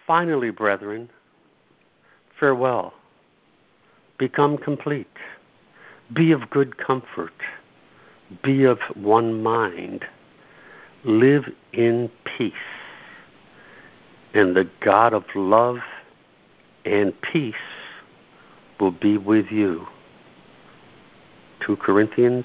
Finally, brethren, farewell. Become complete. Be of good comfort. Be of one mind. Live in peace. And the God of love and peace will be with you. 2 Corinthians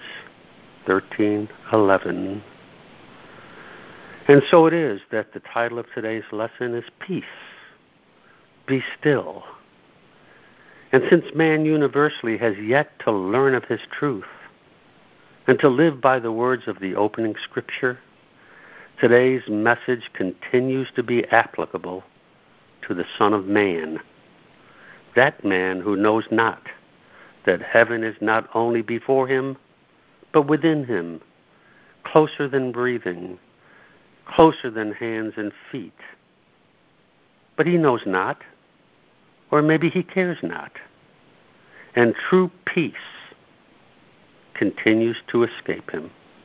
13:11. And so it is that the title of today's lesson is Peace. Be still. And since man universally has yet to learn of his truth and to live by the words of the opening scripture, today's message continues to be applicable to the Son of Man, that man who knows not that heaven is not only before him, but within him, closer than breathing, closer than hands and feet. But he knows not, or maybe he cares not, and true peace continues to escape him.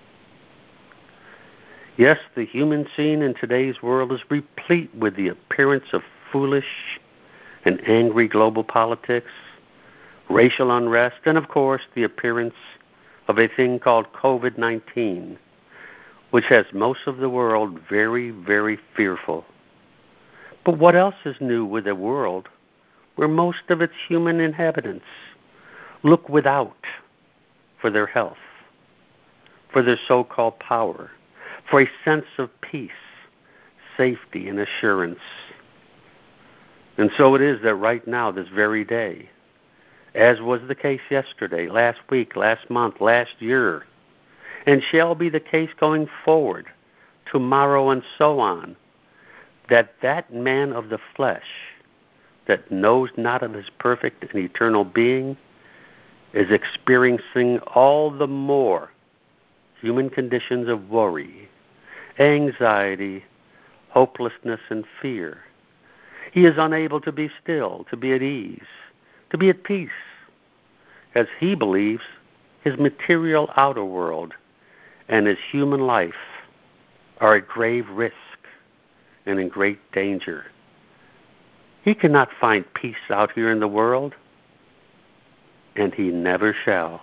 Yes, the human scene in today's world is replete with the appearance of foolish and angry global politics, racial unrest, and of course the appearance of a thing called COVID-19, which has most of the world very, very fearful. But what else is new with a world where most of its human inhabitants look without for their health, for their so-called power, for a sense of peace, safety, and assurance? And so it is that right now, this very day, as was the case yesterday, last week, last month, last year, and shall be the case going forward, tomorrow and so on, that man of the flesh that knows not of his perfect and eternal being is experiencing all the more human conditions of worry, anxiety, hopelessness, and fear. He is unable to be still, to be at ease, to be at peace, as he believes his material outer world and his human life are at grave risk and in great danger. He cannot find peace out here in the world, and he never shall.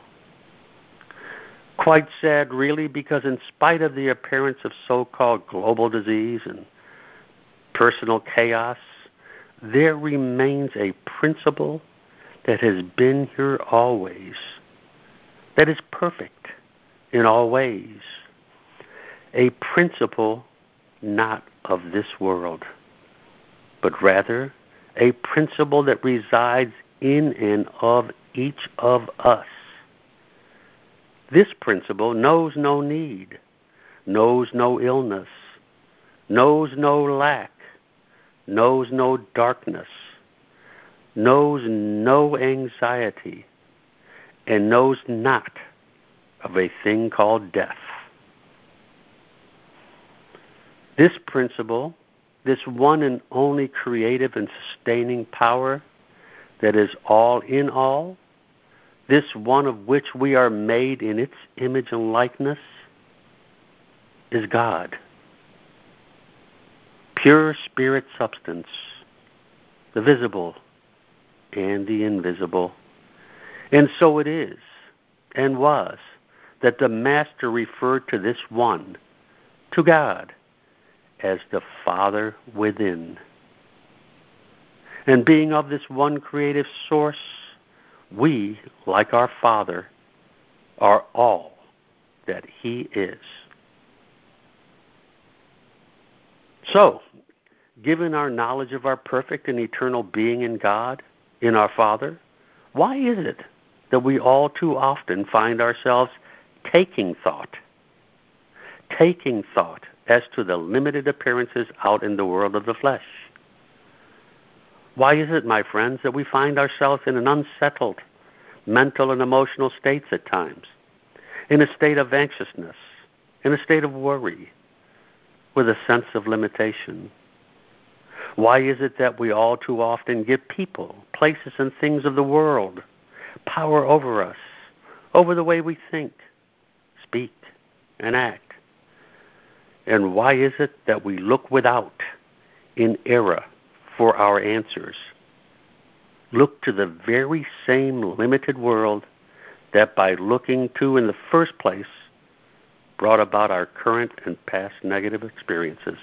Quite sad, really, because in spite of the appearance of so-called global disease and personal chaos, there remains a principle that has been here always, that is perfect in all ways, a principle not of this world, but rather a principle that resides in and of each of us. This principle knows no need, knows no illness, knows no lack, knows no darkness, knows no anxiety, and knows not of a thing called death. This principle, this one and only creative and sustaining power that is all in all, this one of which we are made in its image and likeness, is God. Pure spirit substance, the visible and the invisible. And so it is, and was, that the Master referred to this one, to God, as the Father within. And being of this one creative source, we, like our Father, are all that He is. So, given our knowledge of our perfect and eternal being in God, in our Father, why is it that we all too often find ourselves taking thought as to the limited appearances out in the world of the flesh? Why is it, my friends, that we find ourselves in an unsettled mental and emotional states at times, in a state of anxiousness, in a state of worry, with a sense of limitation? Why is it that we all too often give people, places, and things of the world power over us, over the way we think, speak, and act? And why is it that we look without in error for our answers, look to the very same limited world that by looking to in the first place brought about our current and past negative experiences.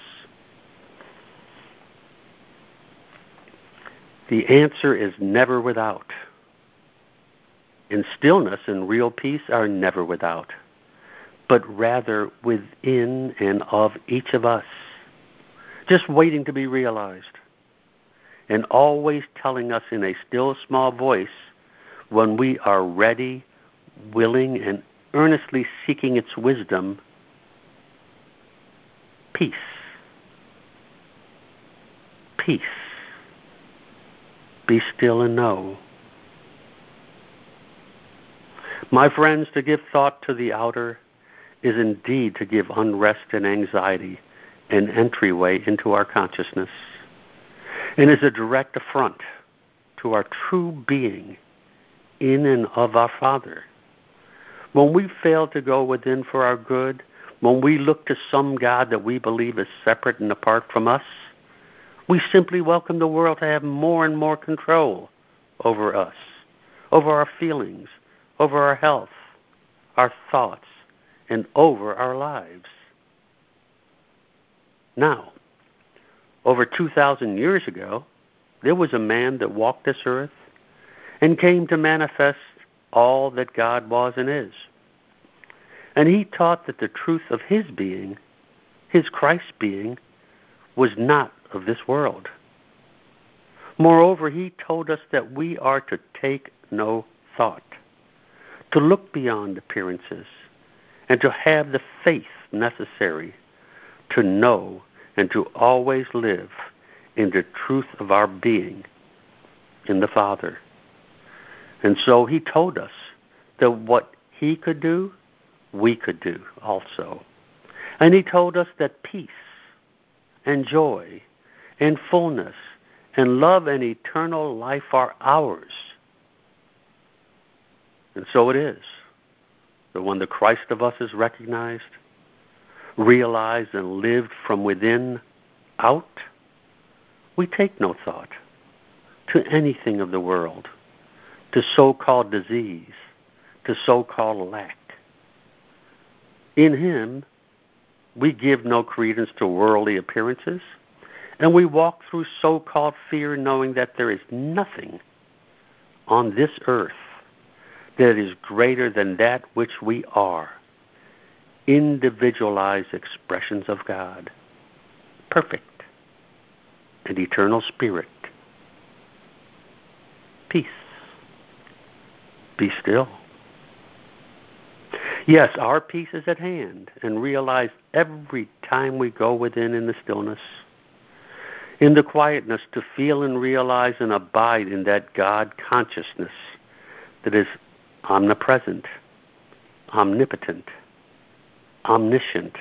The answer is never without. And stillness and real peace are never without, but rather within and of each of us, just waiting to be realized, and always telling us in a still small voice when we are ready, willing, and earnestly seeking its wisdom, peace. Peace. Be still and know. My friends, to give thought to the outer is indeed to give unrest and anxiety an entryway into our consciousness, and is a direct affront to our true being in and of our Father. When we fail to go within for our good, when we look to some God that we believe is separate and apart from us, we simply welcome the world to have more and more control over us, over our feelings, over our health, our thoughts, and over our lives. Now, over 2,000 years ago, there was a man that walked this earth and came to manifest all that God was and is. And he taught that the truth of his being, his Christ being, was not of this world. Moreover, he told us that we are to take no thought, to look beyond appearances, and to have the faith necessary to know and to always live in the truth of our being in the Father. And so he told us that what he could do, we could do also. And he told us that peace and joy and fullness and love and eternal life are ours. And so it is that when the Christ of us is recognized, realized, and lived from within out, we take no thought to anything of the world, to so-called disease, to so-called lack. In him, we give no credence to worldly appearances, and we walk through so-called fear knowing that there is nothing on this earth that is greater than that which we are, individualized expressions of God, perfect and eternal spirit. Peace. Be still. Yes, our peace is at hand, and realize every time we go within in the stillness, in the quietness, to feel and realize and abide in that God consciousness that is omnipresent, omnipotent, omniscient.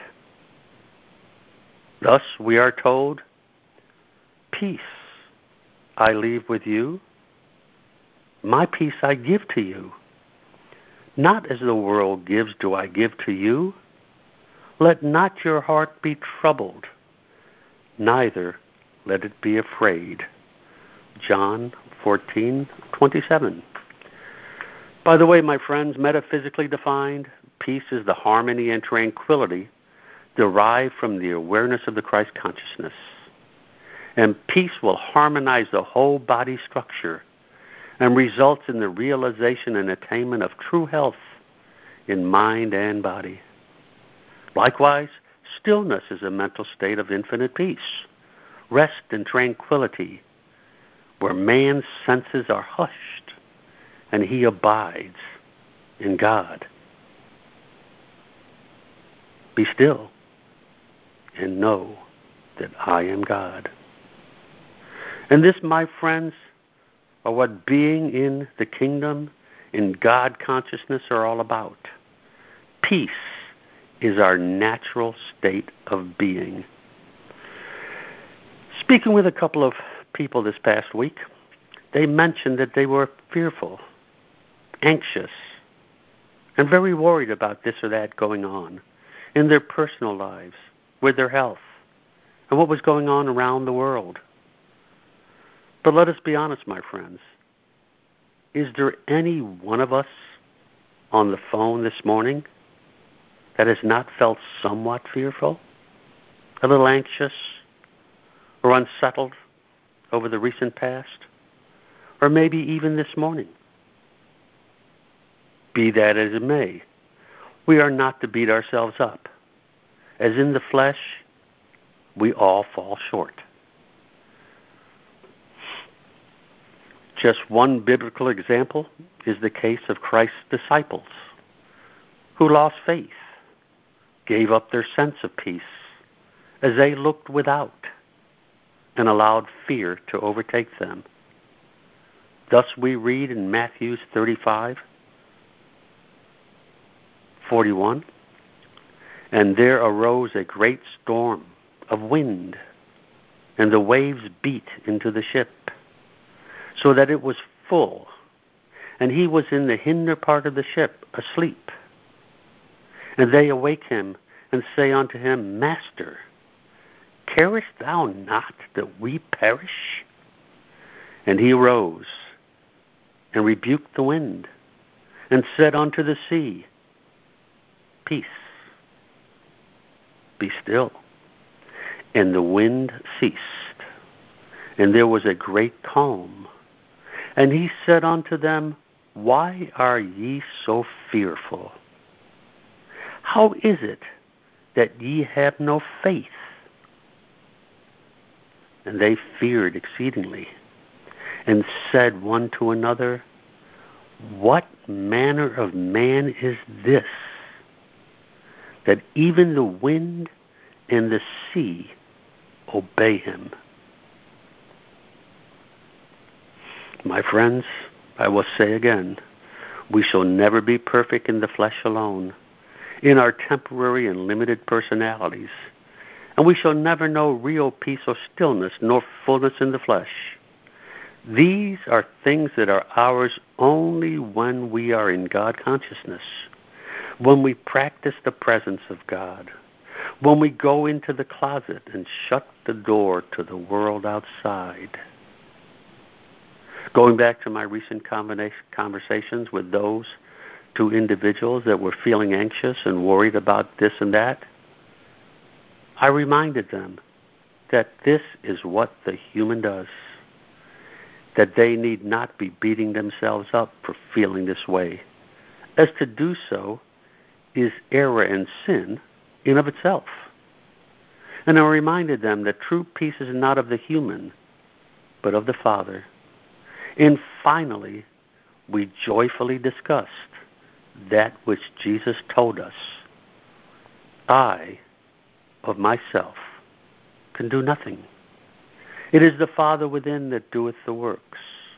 Thus, we are told, peace I leave with you, my peace I give to you. Not as the world gives do I give to you. Let not your heart be troubled, neither let it be afraid. John 14:27. By the way, my friends, metaphysically defined, peace is the harmony and tranquility derived from the awareness of the Christ consciousness. And peace will harmonize the whole body structure and results in the realization and attainment of true health in mind and body. Likewise, stillness is a mental state of infinite peace, rest and tranquility, where man's senses are hushed and he abides in God. Be still and know that I am God. And this, my friends, are what being in the kingdom, in God consciousness, are all about. Peace is our natural state of being. Speaking with a couple of people this past week, they mentioned that they were fearful, anxious, and very worried about this or that going on in their personal lives, with their health, and what was going on around the world. But let us be honest, my friends. Is there any one of us on the phone this morning that has not felt somewhat fearful, a little anxious, or unsettled over the recent past, or maybe even this morning? Be that as it may, we are not to beat ourselves up. As in the flesh, we all fall short. Just one biblical example is the case of Christ's disciples, who lost faith, gave up their sense of peace as they looked without and allowed fear to overtake them. Thus we read in Matthew 35:41, "And there arose a great storm of wind, and the waves beat into the ship, so that it was full, and he was in the hinder part of the ship, asleep. And they awake him, and say unto him, Master, carest thou not that we perish? And he arose, and rebuked the wind, and said unto the sea, Peace, be still. And the wind ceased, and there was a great calm. And he said unto them, Why are ye so fearful? How is it that ye have no faith? And they feared exceedingly, and said one to another, What manner of man is this, that even the wind and the sea obey him? My friends, I will say again, we shall never be perfect in the flesh alone, in our temporary and limited personalities, and we shall never know real peace or stillness nor fullness in the flesh. These are things that are ours only when we are in God consciousness, when we practice the presence of God, when we go into the closet and shut the door to the world outside. Going back to my recent conversations with those two individuals that were feeling anxious and worried about this and that, I reminded them that this is what the human does, that they need not be beating themselves up for feeling this way, as to do so is error and sin in of itself. And I reminded them that true peace is not of the human, but of the Father. And finally, we joyfully discussed that which Jesus told us. I, of myself, can do nothing. It is the Father within that doeth the works.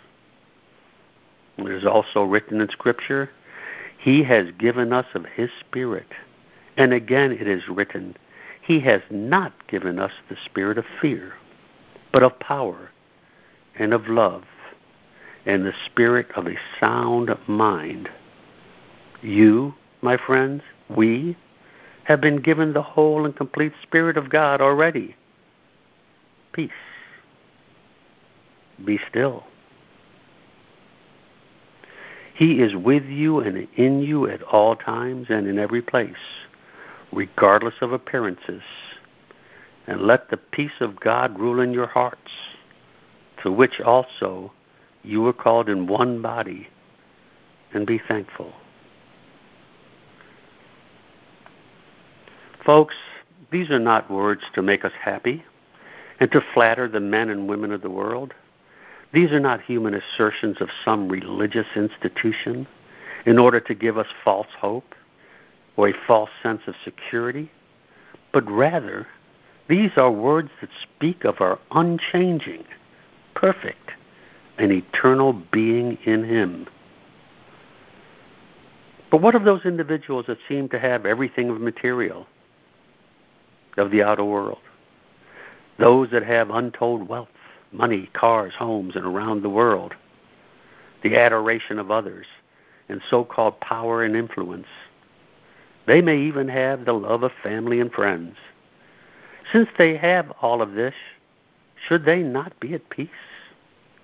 It is also written in Scripture, He has given us of His Spirit. And again it is written, He has not given us the spirit of fear, but of power and of love and the spirit of a sound mind. You, my friends, we have been given the whole and complete Spirit of God already. Peace. Be still. He is with you and in you at all times and in every place, regardless of appearances. And let the peace of God rule in your hearts, to which also you were called in one body, and be thankful. Folks, these are not words to make us happy and to flatter the men and women of the world. These are not human assertions of some religious institution in order to give us false hope or a false sense of security, but rather, these are words that speak of our unchanging, perfect, and eternal being in Him. But what of those individuals that seem to have everything of material, of the outer world? Those that have untold wealth, money, cars, homes, and around the world, the adoration of others, and so-called power and influence. They may even have the love of family and friends. Since they have all of this, should they not be at peace?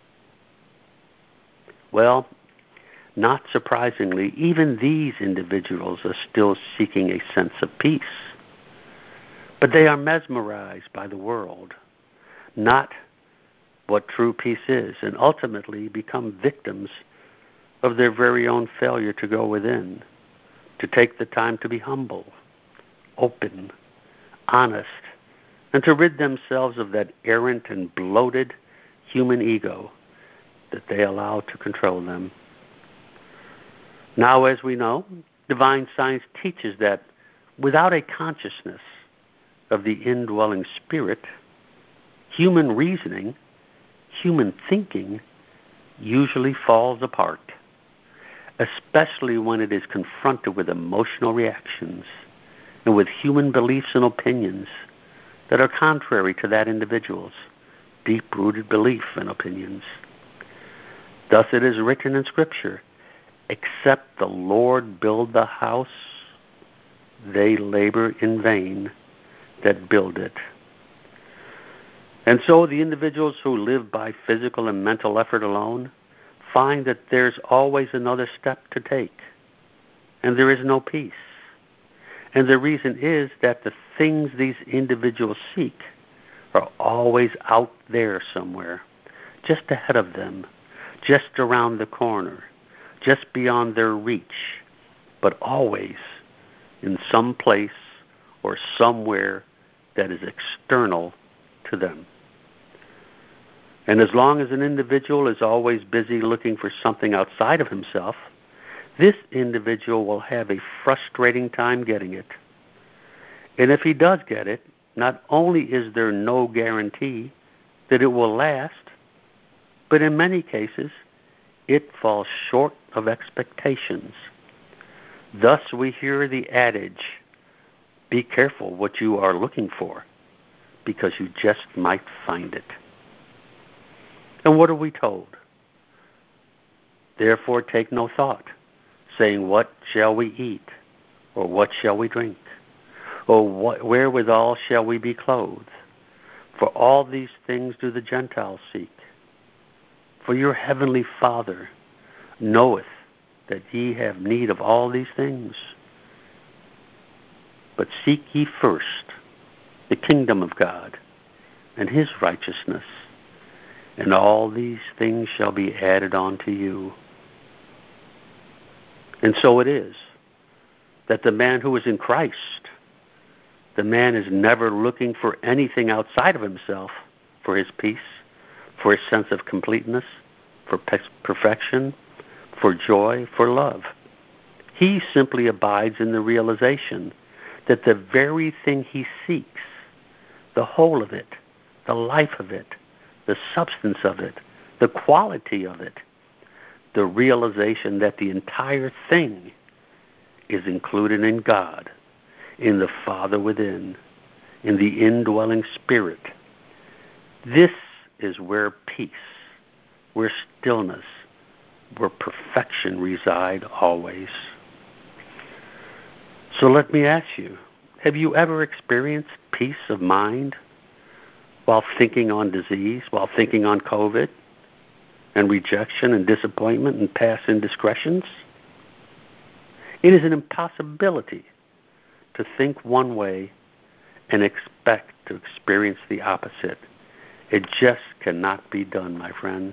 Well, not surprisingly, even these individuals are still seeking a sense of peace. But they are mesmerized by the world, not what true peace is, and ultimately become victims of their very own failure to go within, to take the time to be humble, open, honest, and to rid themselves of that errant and bloated human ego that they allow to control them. Now, as we know, divine science teaches that without a consciousness of the indwelling spirit, human reasoning, human thinking usually falls apart, especially when it is confronted with emotional reactions and with human beliefs and opinions that are contrary to that individual's deep-rooted belief and opinions. Thus it is written in Scripture, except the Lord build the house, they labor in vain that build it. And so the individuals who live by physical and mental effort alone find that there's always another step to take, and there is no peace. And the reason is that the things these individuals seek are always out there somewhere, just ahead of them, just around the corner, just beyond their reach, but always in some place or somewhere that is external to them. And as long as an individual is always busy looking for something outside of himself, this individual will have a frustrating time getting it. And if he does get it, not only is there no guarantee that it will last, but in many cases, it falls short of expectations. Thus we hear the adage, be careful what you are looking for, because you just might find it. And what are we told? Therefore take no thought, saying, what shall we eat? Or what shall we drink? Or wherewithal shall we be clothed? For all these things do the Gentiles seek. For your heavenly Father knoweth that ye have need of all these things. But seek ye first the kingdom of God and his righteousness, and all these things shall be added unto you. And so it is that the man who is in Christ, the man is never looking for anything outside of himself for his peace, for his sense of completeness, for perfection, for joy, for love. He simply abides in the realization that the very thing he seeks, the whole of it, the life of it, the substance of it, the quality of it, the realization that the entire thing is included in God, in the Father within, in the indwelling Spirit. This is where peace, where stillness, where perfection reside always. So let me ask you, have you ever experienced peace of mind while thinking on disease, while thinking on COVID, and rejection and disappointment and past indiscretions? It is an impossibility to think one way and expect to experience the opposite. It just cannot be done, my friends.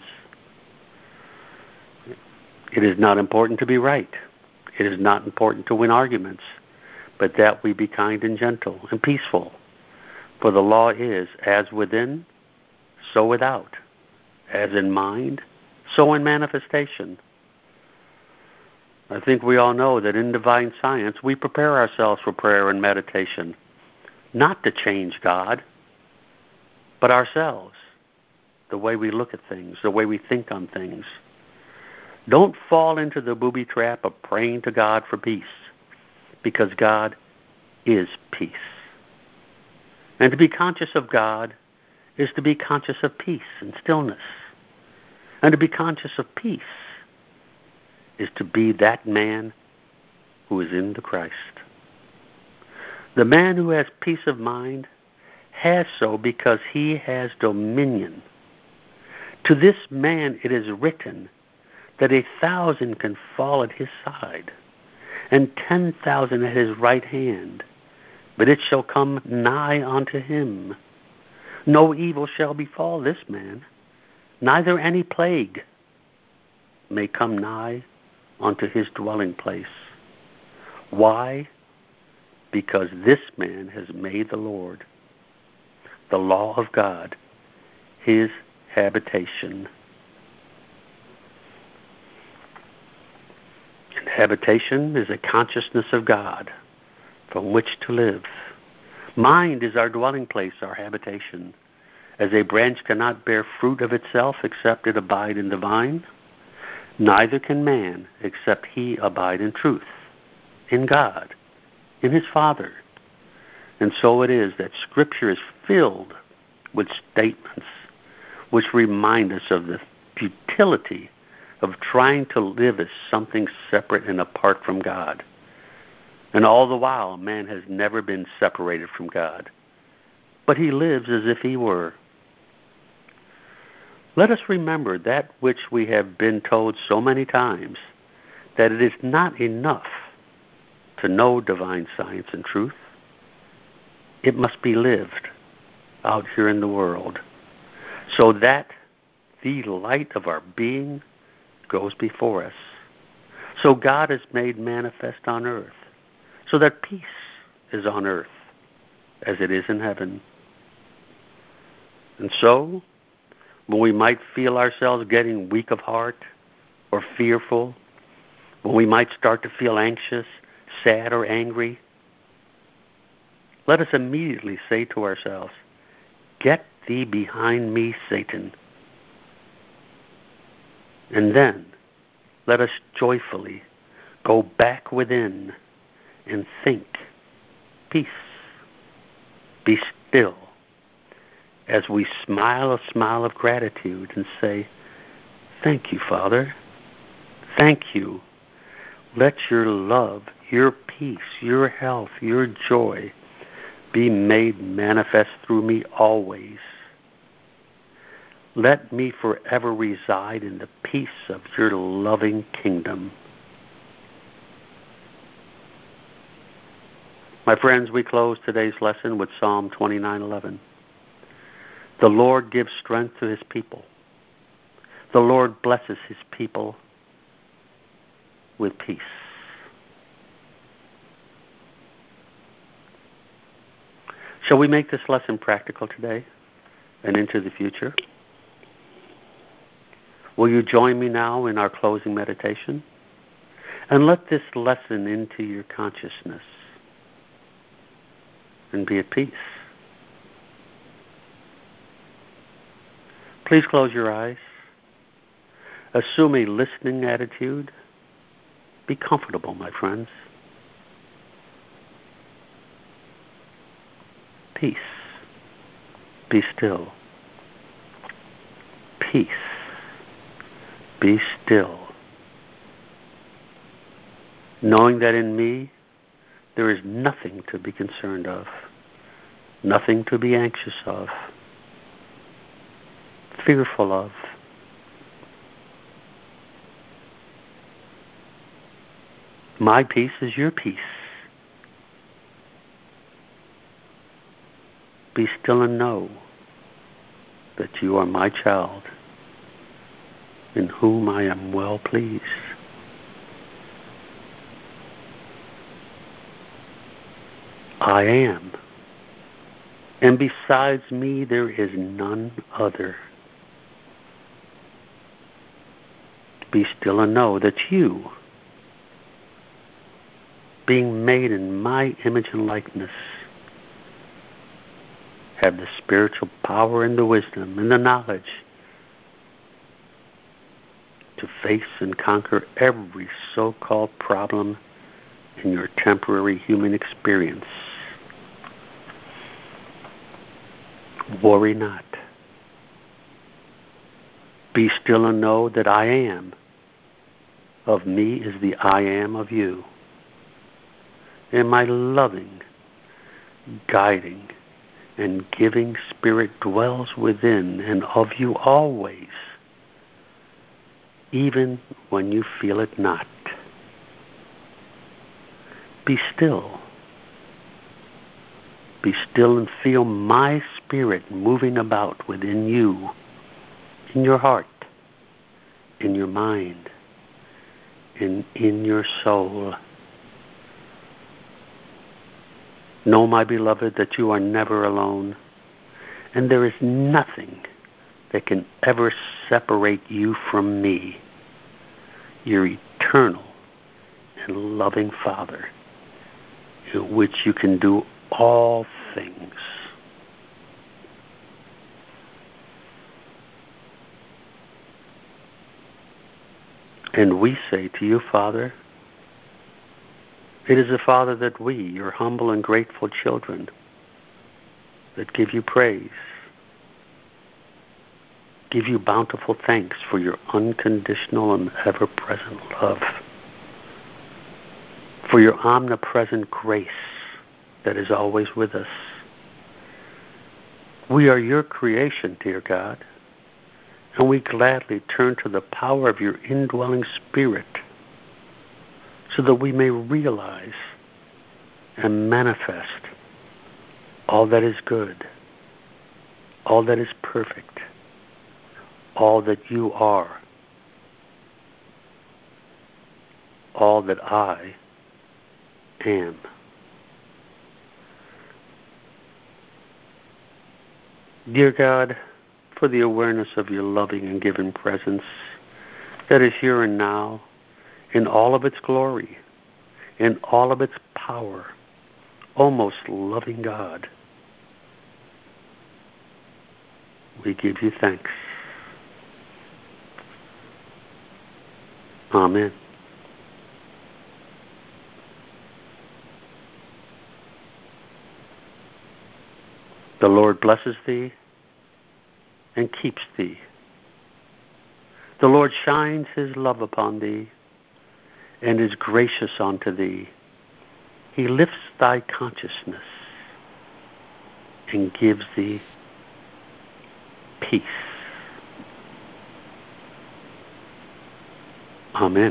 It is not important to be right. It is not important to win arguments, but that we be kind and gentle and peaceful. For the law is, as within, so without, as in mind, so in manifestation. I think we all know that in divine science we prepare ourselves for prayer and meditation, not to change God, but ourselves, the way we look at things, the way we think on things. Don't fall into the booby trap of praying to God for peace, because God is peace. And to be conscious of God is to be conscious of peace and stillness. And to be conscious of peace is to be that man who is in the Christ. The man who has peace of mind has so because he has dominion. To this man it is written that 1,000 can fall at his side, and 10,000 at his right hand, but it shall come nigh unto him. No evil shall befall this man, neither any plague may come nigh unto his dwelling place. Why? Because this man has made the Lord, the law of God, his habitation. And habitation is a consciousness of God from which to live. Mind is our dwelling place, our habitation. As a branch cannot bear fruit of itself except it abide in the vine, neither can man except he abide in truth, in God, in his Father. And so it is that Scripture is filled with statements which remind us of the futility of trying to live as something separate and apart from God. And all the while, man has never been separated from God, but he lives as if he were. Let us remember that which we have been told so many times, that it is not enough to know divine science and truth. It must be lived out here in the world, so that the light of our being goes before us. So God is made manifest on earth, so that peace is on earth as it is in heaven. And so, when we might feel ourselves getting weak of heart or fearful, when we might start to feel anxious, sad, or angry, let us immediately say to ourselves, "Get thee behind me, Satan." And then let us joyfully go back within and think, peace, be still, as we smile a smile of gratitude and say, "Thank you, Father. Thank you. Let your love, your peace, your health, your joy be made manifest through me always. Let me forever reside in the peace of your loving kingdom." My friends, we close today's lesson with Psalm 29:11. The Lord gives strength to his people. The Lord blesses his people with peace. Shall we make this lesson practical today and into the future? Will you join me now in our closing meditation? And let this lesson into your consciousness and be at peace. Please close your eyes. Assume a listening attitude. Be comfortable, my friends. Peace. Be still. Peace. Be still. Knowing that in me there is nothing to be concerned of, nothing to be anxious of, fearful of. My peace is your peace. Be still and know that you are my child, in whom I am well pleased. I am, and besides me there is none other. Be still and know that you, being made in my image and likeness, have the spiritual power and the wisdom and the knowledge to face and conquer every so-called problem in your temporary human experience. Worry not. Be still and know that I am. Of me is the I am of you. And my loving, guiding, and giving Spirit dwells within and of you always. even when you feel it not. Be still. Be still and feel my Spirit moving about within you, in your heart, in your mind, and in your soul. Know, my beloved, that you are never alone, and there is nothing that can ever separate you from me, your eternal and loving Father, in which you can do all things. And we say to you, Father, it is a Father that we, your humble and grateful children, that give you praise, give you bountiful thanks for your unconditional and ever-present love, for your omnipresent grace that is always with us. We are your creation, dear God, and we gladly turn to the power of your indwelling Spirit so that we may realize and manifest all that is good, all that is perfect, all that you are, all that I am. Dear God, for the awareness of your loving and giving presence that is here and now, in all of its glory, in all of its power, O most loving God, we give you thanks. Amen. The Lord blesses thee and keeps thee. The Lord shines his love upon thee and is gracious unto thee. He lifts thy consciousness and gives thee peace. Amen.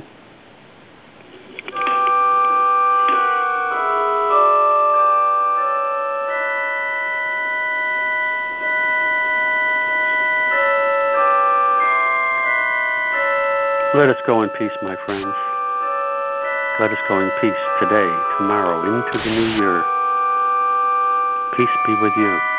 Let us go in peace, my friends. Let us go in peace today, tomorrow, into the new year. Peace be with you.